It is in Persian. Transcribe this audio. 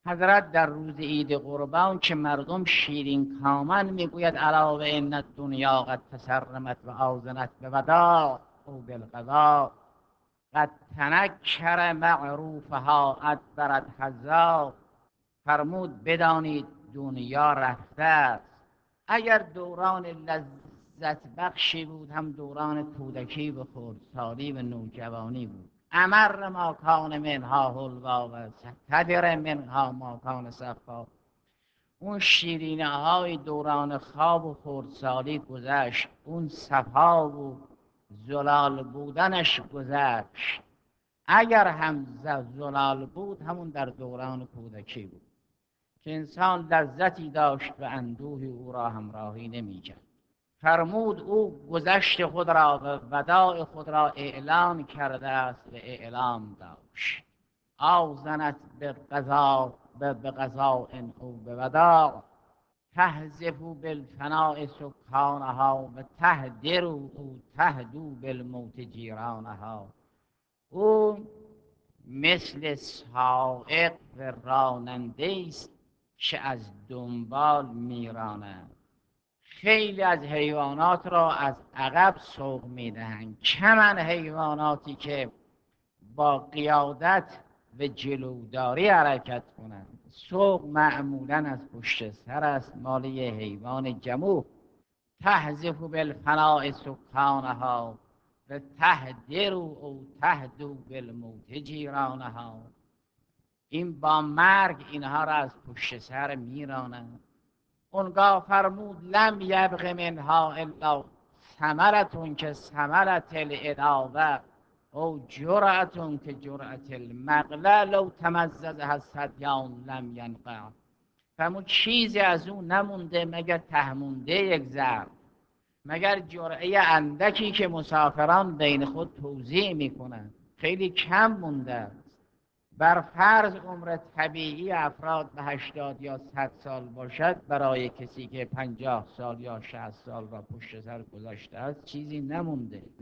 حضرت در روز عید قربان که مردم شیرین کامن میگوید الا و ان الدنیا قد تسرمت و آذنت به وداع او بالقضاء قد تنکر معروفها ادبرت حذا. فرمود بدانید دنیا رفته است. اگر دوران لذت بخشی بود هم دوران کودکی و خردسالی و نوجوانی بود. امر ما کان منها حلوا و تدر منها ما کان صفا. اون شیرینه های دوران خواب و خردسالی گذشت، اون صفا و زلال بودنش گذشت. اگر هم زلال بود همون در دوران کودکی بود که انسان لذتی داشت و اندوهی او را همراهی نمی‌کرد. فرمود او گذشت خود را و وداع خود را اعلان کرده است و اعلام داشت. آذنت به قضاء او به وداع تهزف بالفناء سکانها و تهدر او تهدو بالموت جیرانها. او مثل سائق و راننده است که از دنبال میراند. خیلی از حیوانات را از عقب سوق میدهند، کمن حیواناتی که با قیادت و جلوداری حرکت کنند. سوق معمولا از پشت سر است، مال یه حیوان جموع. تهزف بالفناء سکانها و تهدر او تهدو بالموت جیرانها. این با مرگ اینها را از پشت سر میرانند. اونگاه فرمود لم یبق منها الا ثمرتون که ثمرت العداوه او جرعتون که جرعت المقله لو تمززها الصبیان لم ینقع. فرمود چیزی از اون نمونده مگر تهمونده یک ظرف، مگر جرعه اندکی که مسافران بین خود توزیع میکنند، خیلی کم مونده است. بر فرض عمر طبیعی افراد به 80 یا 100 سال باشد، برای کسی که 50 سال یا 60 سال را پشت سر گذاشته است چیزی نمونده.